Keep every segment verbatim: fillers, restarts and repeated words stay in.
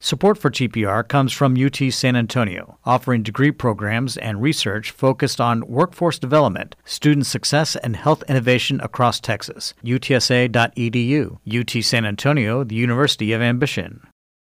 Support for T P R comes from U T San Antonio, offering degree programs and research focused on workforce development, student success, and health innovation across Texas. U T S A dot E D U. U T San Antonio, the University of Ambition.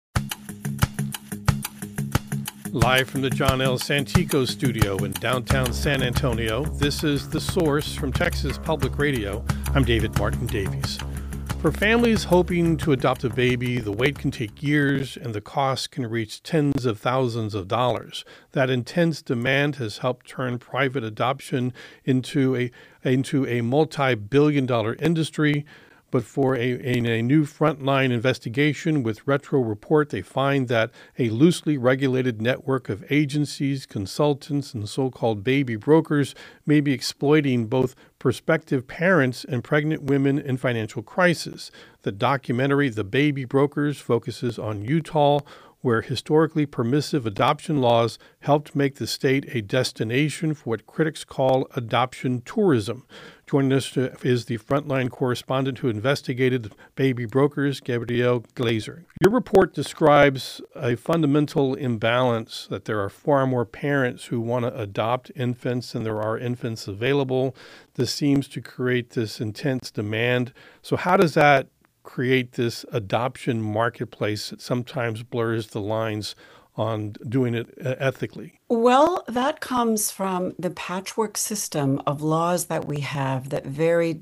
Live from the John L. Santico studio in downtown San Antonio, this is The Source from Texas Public Radio. I'm David Martin Davies. For families hoping to adopt a baby, the wait can take years and the cost can reach tens of thousands of dollars. That intense demand has helped turn private adoption into a into a multi-billion dollar industry. But for a, in a new frontline investigation with Retro Report, they find that a loosely regulated network of agencies, consultants, and so-called baby brokers may be exploiting both prospective parents and pregnant women in financial crisis. The documentary, The Baby Brokers, focuses on Utah, where historically permissive adoption laws helped make the state a destination for what critics call adoption tourism. Joining us is the frontline correspondent who investigated baby brokers, Gabrielle Glazer. Your report describes a fundamental imbalance that there are far more parents who want to adopt infants than there are infants available. This seems to create this intense demand. So how does that create this adoption marketplace that sometimes blurs the lines on doing it ethically? Well, that comes from the patchwork system of laws that we have that vary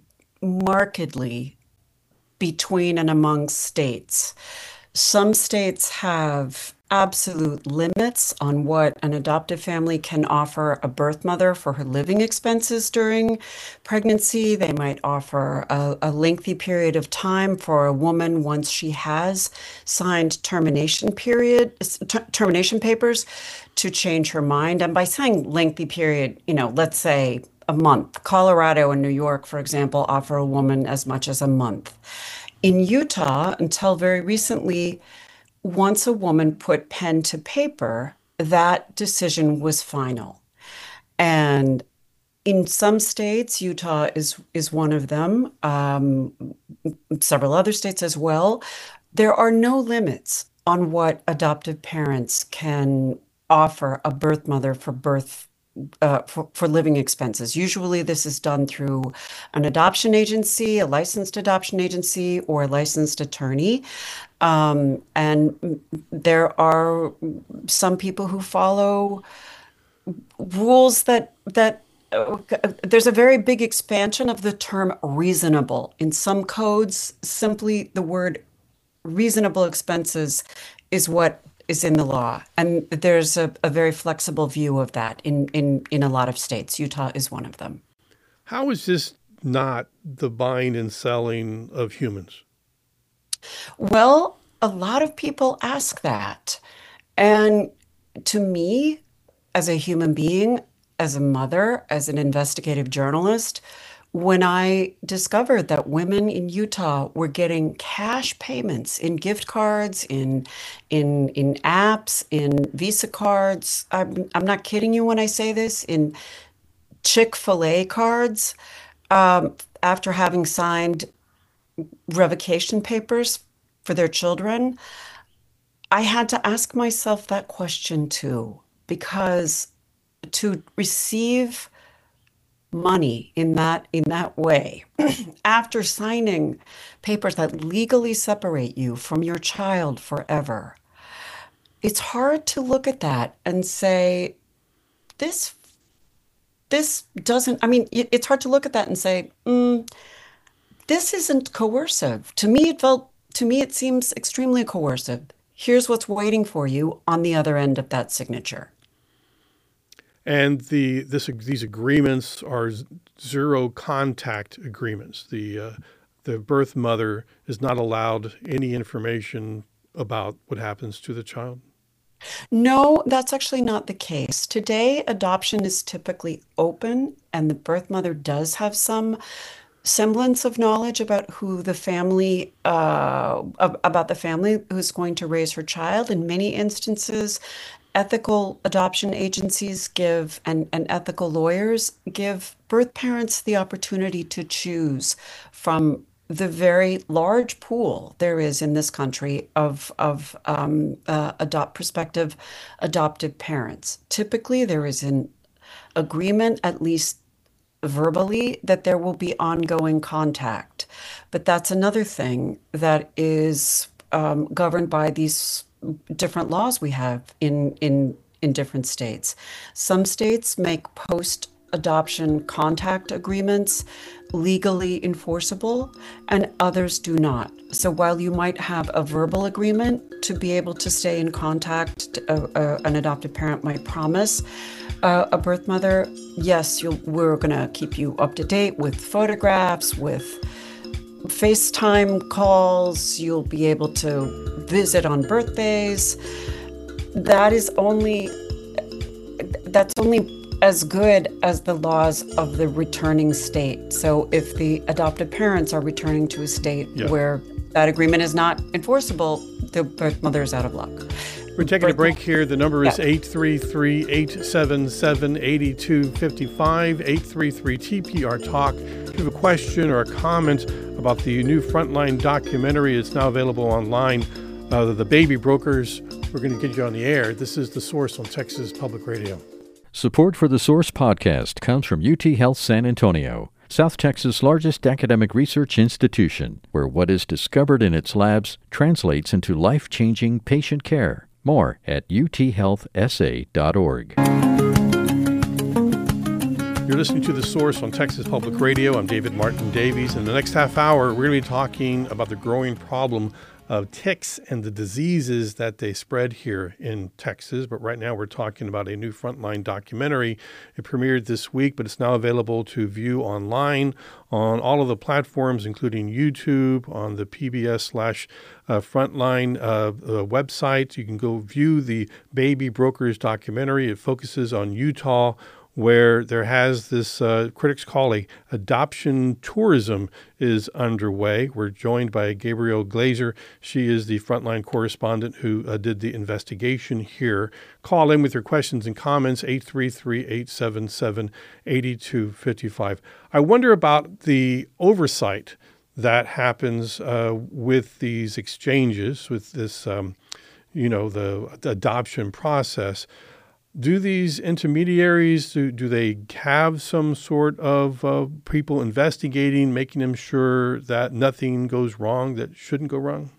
markedly between and among states. Some states have absolute limits on what an adoptive family can offer a birth mother for her living expenses during pregnancy. They might offer a, a lengthy period of time for a woman once she has signed termination period, t- termination papers to change her mind. And by saying lengthy period, you know, let's say a month. Colorado and New York, for example, offer a woman as much as a month. In Utah, until very recently, once a woman put pen to paper, that decision was final. And in some states, Utah is, is one of them, um, several other states as well, there are no limits on what adoptive parents can offer a birth mother for birth Uh, for, for living expenses. Usually this is done through an adoption agency, a licensed adoption agency, or a licensed attorney. Um, and there are some people who follow rules that, that uh, there's a very big expansion of the term reasonable. In some codes, simply the word reasonable expenses is what is in the law. And there's a, a very flexible view of that in, in, in a lot of states. Utah is one of them. How is this not the buying and selling of humans? Well, a lot of people ask that. And to me, as a human being, as a mother, as an investigative journalist, when I discovered that women in Utah were getting cash payments in gift cards, in in in apps, in Visa cards, I'm, I'm not kidding you when I say this, in Chick-fil-A cards, um, after having signed revocation papers for their children, I had to ask myself that question too, because to receive money in that in that way after signing papers that legally separate you from your child forever, it's hard to look at that and say this this doesn't I mean it, it's hard to look at that and say mm, this isn't coercive. To me it felt to me it seems extremely coercive. Here's what's waiting for you on the other end of that signature. And the this these agreements are zero contact agreements. The uh, the birth mother is not allowed any information about what happens to the child. No, that's actually not the case. Today, adoption is typically open, and the birth mother does have some semblance of knowledge about who the family, uh, about the family who's going to raise her child. In many instances, ethical adoption agencies give, and, and ethical lawyers give birth parents the opportunity to choose from the very large pool there is in this country of of um, uh, adopt prospective adoptive parents. Typically, there is an agreement, at least verbally, that there will be ongoing contact. But that's another thing that is um, governed by these different laws we have in in in different states. Some states make post adoption contact agreements legally enforceable, and others do not. So while you might have a verbal agreement to be able to stay in contact, uh, uh, an adoptive parent might promise uh, a birth mother, yes, you'll, we're going to keep you up to date with photographs, with FaceTime calls, you'll be able to visit on birthdays. That is only, that's only as good as the laws of the returning state. So if the adoptive parents are returning to a state yeah. where that agreement is not enforceable, the birth mother is out of luck. We're taking birth a break here. The number is yeah. eight three three, eight seven seven, eight two five five, eight three three T P R Talk. If you have a question or a comment about the new Frontline documentary, it's now available online. Uh, the Baby Brokers, we're going to get you on the air. This is The Source on Texas Public Radio. Support for the Source podcast comes from U T Health San Antonio, South Texas' largest academic research institution, where what is discovered in its labs translates into life-changing patient care. More at u t health s a dot org. You're listening to The Source on Texas Public Radio. I'm David Martin Davies. In the next half hour, we're going to be talking about the growing problem of ticks and the diseases that they spread here in Texas. But right now we're talking about a new Frontline documentary. It premiered this week, but it's now available to view online on all of the platforms, including YouTube, on the P B S slash Frontline uh, uh, website. You can go view the Baby Brokers documentary. It focuses on Utah, where there has this, uh, critics call a adoption tourism is underway. We're joined by Gabrielle Glazer. She is the Frontline correspondent who uh, did the investigation here. Call in with your questions and comments, eight three three, eight seven seven, eight two five five. I wonder about the oversight that happens uh, with these exchanges, with this, um, you know, the, the adoption process. Do these intermediaries, do, do they have some sort of uh, people investigating, making them sure that nothing goes wrong that shouldn't go wrong?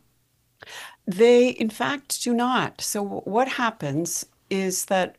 They, in fact, do not. So what happens is that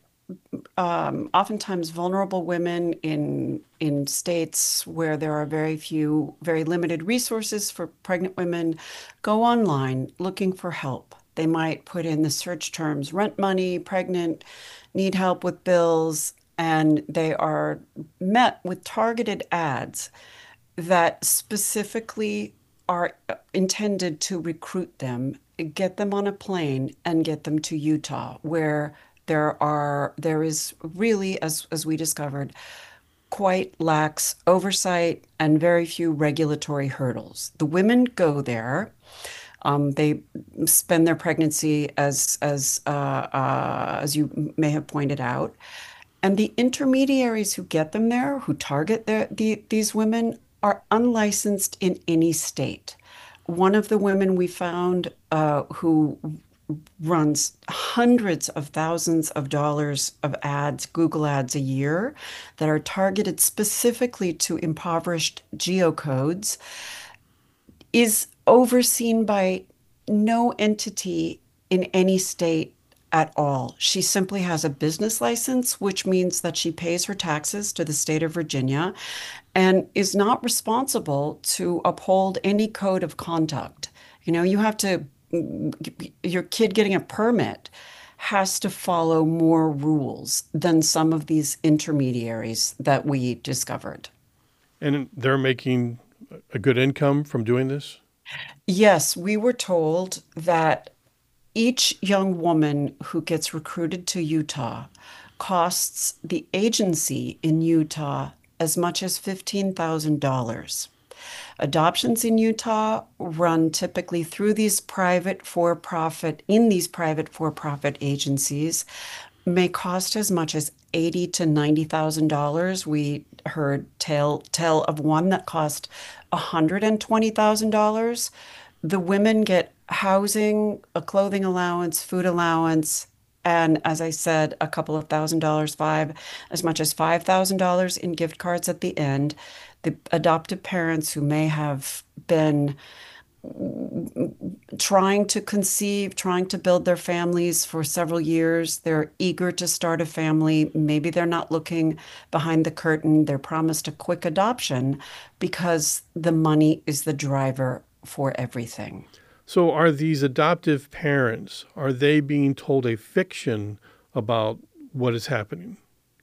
um, oftentimes vulnerable women in in states where there are very few, very limited resources for pregnant women go online looking for help. They might put in the search terms, rent money, pregnant, need help with bills, and they are met with targeted ads that specifically are intended to recruit them, get them on a plane, and get them to Utah, where there are there is really, as as we discovered, quite lax oversight and very few regulatory hurdles. The women go there. Um, they spend their pregnancy, as as uh, uh, as you may have pointed out, and the intermediaries who get them there, who target their, the, these women, are unlicensed in any state. One of the women we found uh, who runs hundreds of thousands of dollars of ads, Google ads a year, that are targeted specifically to impoverished geocodes, is overseen by no entity in any state at all. She simply has a business license, which means that she pays her taxes to the state of Virginia and is not responsible to uphold any code of conduct. You know, you have to, your kid getting a permit has to follow more rules than some of these intermediaries that we discovered. And they're making a good income from doing this? Yes, we were told that each young woman who gets recruited to Utah costs the agency in Utah as much as fifteen thousand dollars. Adoptions in Utah run typically through these private for-profit, in these private for-profit agencies, may cost as much as eighty to ninety thousand dollars. We heard tale tale of one that cost one hundred and twenty thousand dollars. The women get housing, a clothing allowance, food allowance, and as I said, a couple of thousand dollars, five, as much as five thousand dollars in gift cards at the end. The adoptive parents who may have been trying to conceive, trying to build their families for several years. They're eager to start a family. Maybe they're not looking behind the curtain. They're promised a quick adoption because the money is the driver for everything. So are these adoptive parents, are they being told a fiction about what is happening?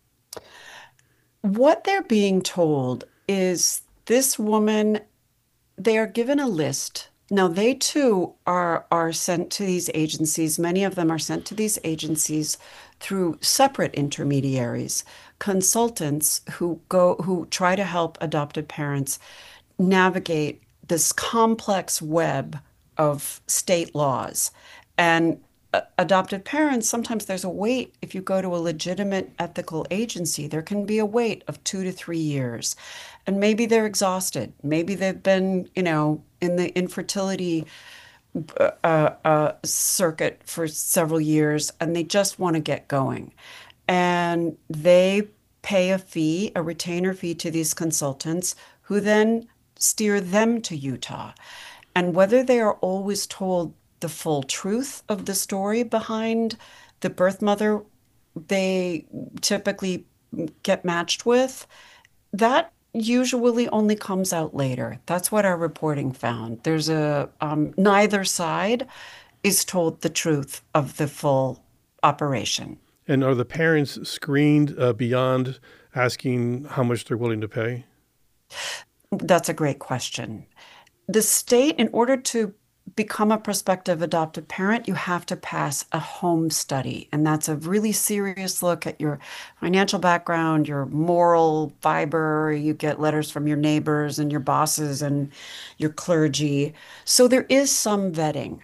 What they're being told is this woman, they are given a list. Now, they too are, are sent to these agencies. Many of them are sent to these agencies through separate intermediaries, consultants who go, who try to help adoptive parents navigate this complex web of state laws. And uh, adoptive parents, sometimes there's a wait. If you go to a legitimate ethical agency, there can be a wait of two to three years. And maybe they're exhausted. Maybe they've been, you know, in the infertility uh, uh, circuit for several years, and they just want to get going. And they pay a fee, a retainer fee to these consultants who then steer them to Utah. And whether they are always told the full truth of the story behind the birth mother they typically get matched with, that usually only comes out later. That's what our reporting found. There's a, um, neither side is told the truth of the full operation. And are the parents screened uh, beyond asking how much they're willing to pay? That's a great question. The state, in order to become a prospective adoptive parent, you have to pass a home study. And that's a really serious look at your financial background, your moral fiber. You get letters from your neighbors and your bosses and your clergy. So there is some vetting.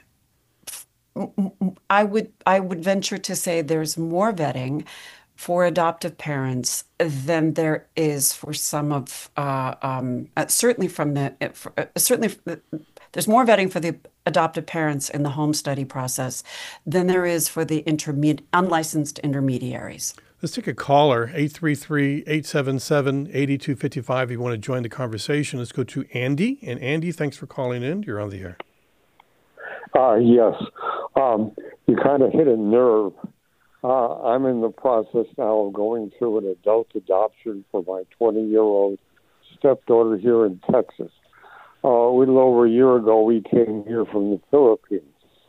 I would I would venture to say there's more vetting for adoptive parents than there is for some of uh, um, uh, certainly from the for, uh, certainly there's more vetting for the adoptive parents in the home study process than there is for the intermediate unlicensed intermediaries. Let's take a caller, eight three three, eight seven seven, eight two five five. If you want to join the conversation, let's go to Andy. And Andy, thanks for calling in. You're on the air. Uh, yes. Um, you kind of hit a nerve. Uh, I'm in the process now of going through an adult adoption for my twenty-year-old stepdaughter here in Texas. Uh, a little over a year ago, we came here from the Philippines.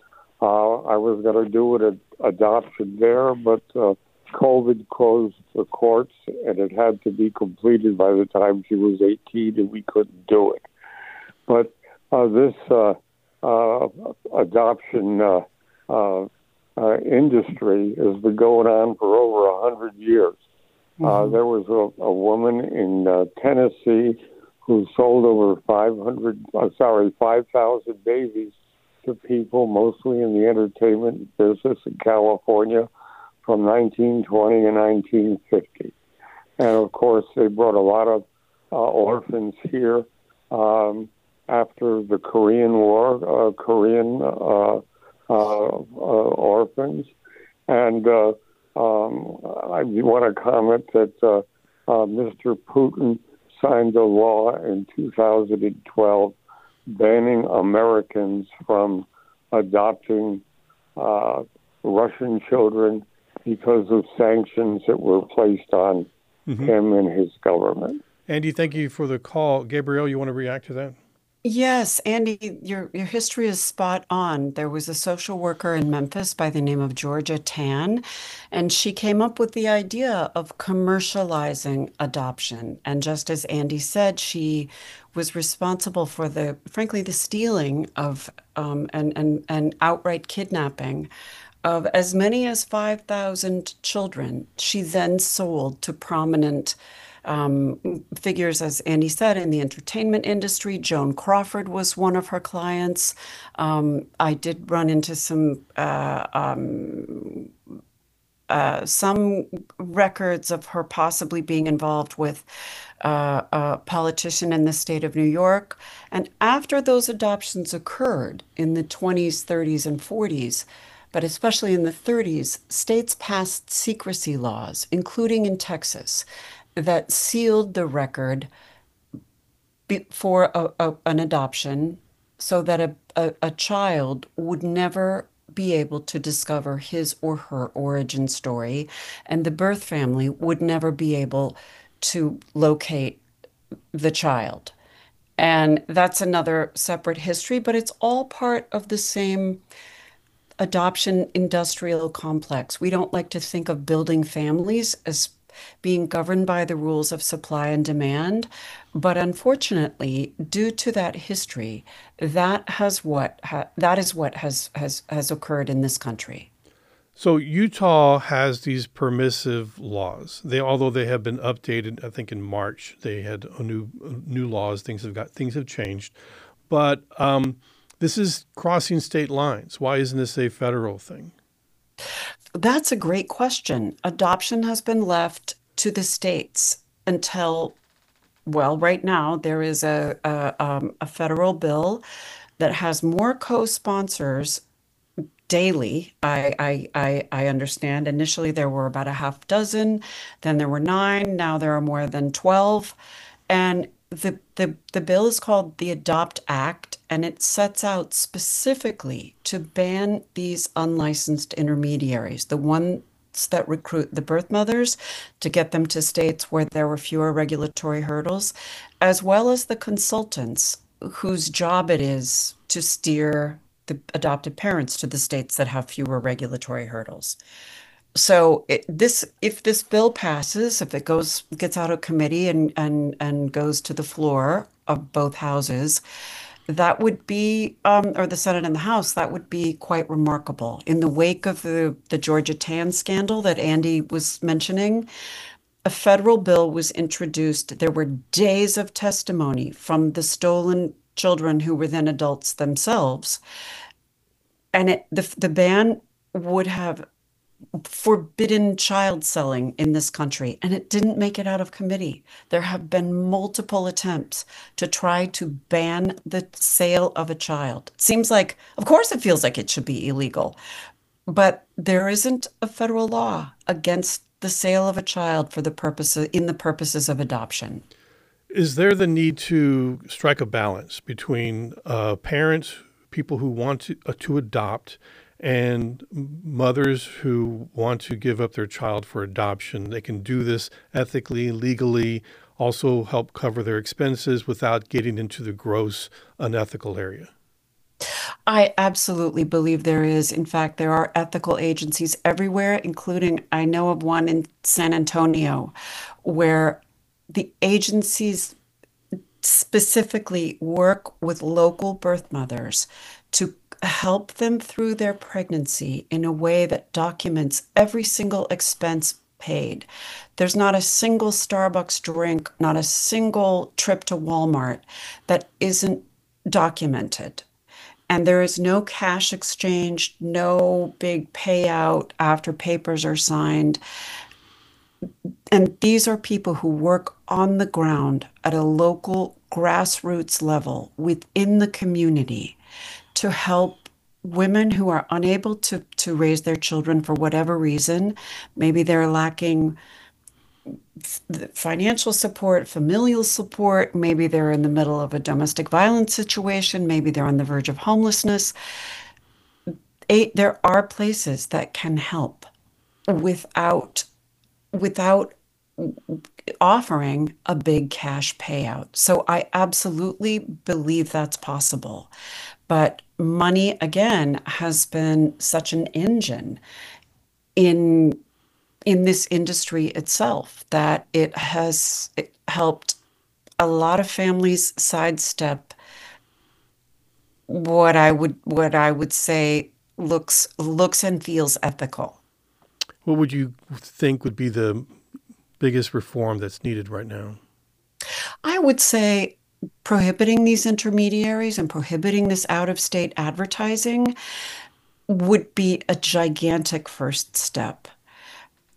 Uh, I was going to do an ad- adoption there, but uh, COVID closed the courts, and it had to be completed by the time she was eighteen, and we couldn't do it. But uh, this uh, uh, adoption uh, uh, uh, industry has been going on for over a hundred years. Mm-hmm. Uh, there was a, a woman in uh, Tennessee who sold over five hundred, uh, sorry, five thousand babies to people, mostly in the entertainment business in California, from nineteen twenty and nineteen fifty. And of course, they brought a lot of uh, orphans here um, after the Korean War, uh, Korean uh, uh, uh, orphans. And uh, um, I want to comment that uh, uh, Mister Putin signed a law in two thousand twelve banning Americans from adopting uh, Russian children because of sanctions that were placed on mm-hmm. him and his government. Andy, thank you for the call. Gabrielle, you want to react to that? Yes, Andy, your your history is spot on. There was a social worker in Memphis by the name of Georgia Tan, and she came up with the idea of commercializing adoption. And just as Andy said, she was responsible for the, frankly, the stealing of um, and and and outright kidnapping of as many as five thousand children. She then sold to prominent Um, figures, as Andy said, in the entertainment industry. Joan Crawford was one of her clients. Um, I did run into some uh, um, uh, some records of her possibly being involved with uh, a politician in the state of New York. And after those adoptions occurred in the twenties, thirties, and forties, but especially in the thirties, states passed secrecy laws, including in Texas, that sealed the record for a, a, an adoption so that a, a, a child would never be able to discover his or her origin story, and the birth family would never be able to locate the child. And that's another separate history, but it's all part of the same adoption industrial complex. We don't like to think of building families as being governed by the rules of supply and demand. But unfortunately, due to that history, that has what ha- that is what has, has has occurred in this country. So Utah has these permissive laws. They, although they have been updated, I think in March they had a new new laws. Things have got things have changed, but um, this is crossing state lines. Why isn't this a federal thing? That's a great question. Adoption has been left to the states until, well, right now there is a a, um, a federal bill that has more co-sponsors daily. I, I I I understand. Initially there were about a half dozen, then there were nine, now there are more than twelve. And the the the bill is called the Adopt Act, and it sets out specifically to ban these unlicensed intermediaries, the ones that recruit the birth mothers to get them to states where there were fewer regulatory hurdles, as well as the consultants whose job it is to steer the adopted parents to the states that have fewer regulatory hurdles. So it, this, if this bill passes, if it goes gets out of committee and and and goes to the floor of both houses, that would be, um, or the Senate and the House, that would be quite remarkable. In the wake of the the Georgia Tan scandal that Andy was mentioning, a federal bill was introduced. There were days of testimony from the stolen children who were then adults themselves, and it, the the ban would have forbidden child selling in this country, and it didn't make it out of committee. There have been multiple attempts to try to ban the sale of a child. It seems like, of course, it feels like it should be illegal, but there isn't a federal law against the sale of a child for the purpose of, in the purposes of adoption. Is there the need to strike a balance between uh, parents, people who want to, uh, to adopt, and mothers who want to give up their child for adoption? They can do this ethically, legally, also help cover their expenses without getting into the gross unethical area. I absolutely believe there is. In fact, there are ethical agencies everywhere, including, I know of one in San Antonio, where the agencies specifically work with local birth mothers to help them through their pregnancy in a way that documents every single expense paid. There's not a single Starbucks drink, not a single trip to Walmart that isn't documented. And there is no cash exchange, no big payout after papers are signed. And these are people who work on the ground at a local grassroots level within the community to help women who are unable to, to raise their children for whatever reason. Maybe they're lacking financial support, familial support. Maybe they're in the middle of a domestic violence situation. Maybe they're on the verge of homelessness. There are places that can help without without offering a big cash payout. So I absolutely believe that's possible. But money, again, has been such an engine in in this industry itself that it has it helped a lot of families sidestep what I would what I would say looks looks and feels ethical. What would you think would be the biggest reform that's needed right now? I would say prohibiting these intermediaries and prohibiting this out-of-state advertising would be a gigantic first step.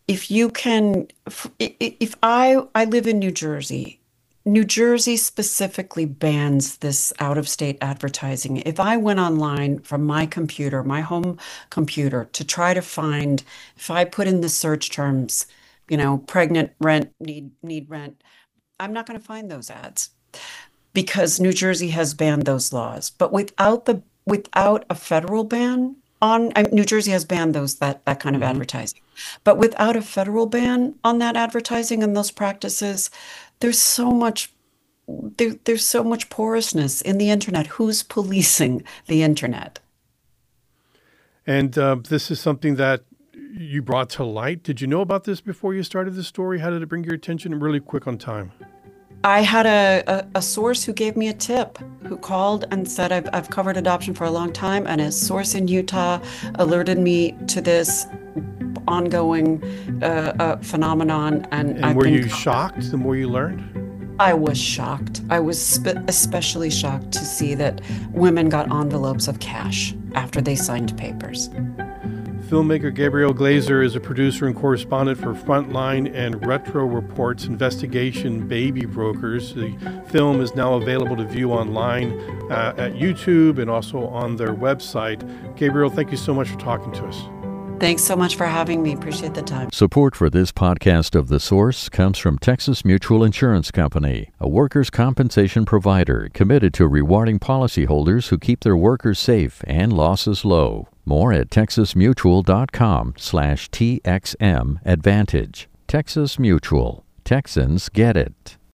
if you can, if I, I live in New Jersey, New Jersey specifically bans this out-of-state advertising. If I went online from my computer, my home computer, to try to find, if I put in the search terms, you know, pregnant, rent, need, need rent, I'm not going to find those ads because New Jersey has banned those laws. But without the, without a federal ban on, I mean, New Jersey has banned those, that, that kind of mm-hmm. advertising. But without a federal ban on that advertising and those practices, there's so much there, there's so much porousness in the internet. Who's policing the internet? And uh, this is something that you brought to light. Did you know about this before you started the story? How did it bring your attention? Really quick on time. I had a, a, a source who gave me a tip, who called and said, I've, I've covered adoption for a long time, and a source in Utah alerted me to this ongoing uh, uh, phenomenon. And, and I've were been you shocked the more you learned? I was shocked. I was spe- especially shocked to see that women got envelopes of cash after they signed papers. Filmmaker Gabrielle Glazer is a producer and correspondent for Frontline and Retro Report's investigation Baby Brokers. The film is now available to view online uh, at YouTube and also on their website. Gabrielle, thank you so much for talking to us. Thanks so much for having me. Appreciate the time. Support for this podcast of The Source comes from Texas Mutual Insurance Company, a workers' compensation provider committed to rewarding policyholders who keep their workers safe and losses low. More at texasmutual.com slash TXM Advantage. Texas Mutual. Texans get it.